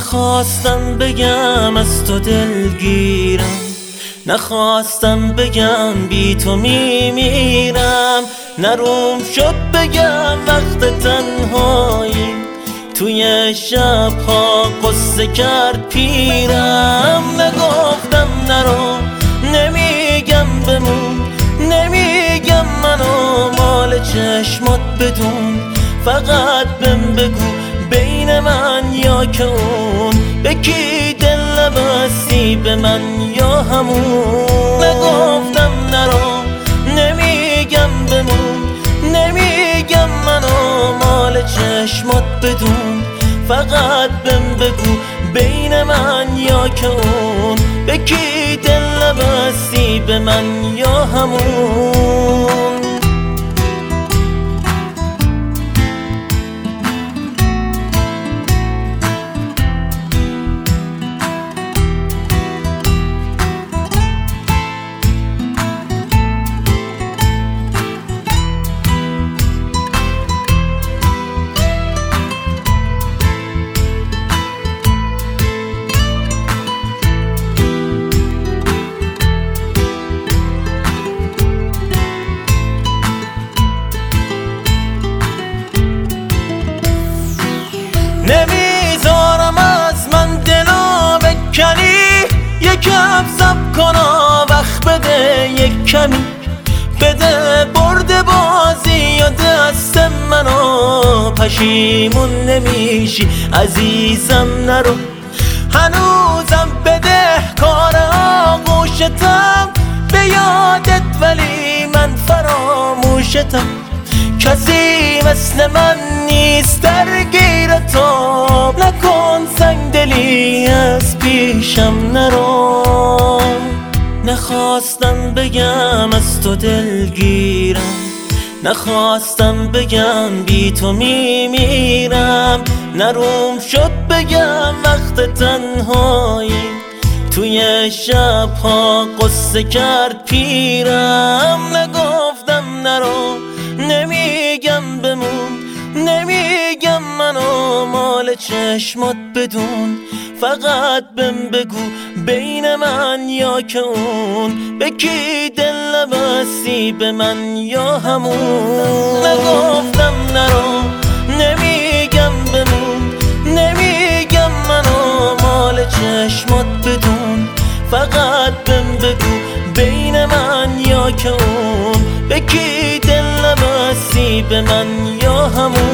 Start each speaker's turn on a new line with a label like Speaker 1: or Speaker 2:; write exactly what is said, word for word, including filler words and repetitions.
Speaker 1: نخواستم بگم از تو دلگیرم، نخواستم بگم بی تو میمیرم، نروم شد بگم وقت تنهایی توی شبها قصه کرد پیرم. نگفتم نرو، نمیگم بمون، نمیگم منو مال چشمات بدون، فقط بهم بگو بین من یا که اون، به کی دل نبستی به من یا همون. نگفتم نرو، نمیگم بمون، نمیگم منو مال چشمات بدون، فقط بهم بگو بین من یا که اون، به کی دل نبستی به من یا همون. نمیذارم از من دلو بکنی، یکم صبر کنا وقت بده، یک کمی بده برد بازی یا دست منو، پشیمون نمیشی عزیزم نرو، هنوزم بده کار آغوشتم به یادت ولی من فراموشتم، کسی مثل من نیست درگیر تو، نکن سنگ دلی از پیشم نرو. نخواستم بگم از تو دلگیرم، نخواستم بگم بی تو میمیرم، نروم شد بگم وقت تنهایی توی شبها قصه کرد پیرم. نگفتم نرو، نمیگم بمون، نمیگم منو مال چشمات بدون، فقط بهم بگو بین من یا که اون، به کی دل نبستی به من یا همون. نگفتم نرو، نمیگم بمون، نمیگم منو مال چشمات بدون، فقط بهم بگو بین من یا که اون، به کی دل نبستی به من یا همون.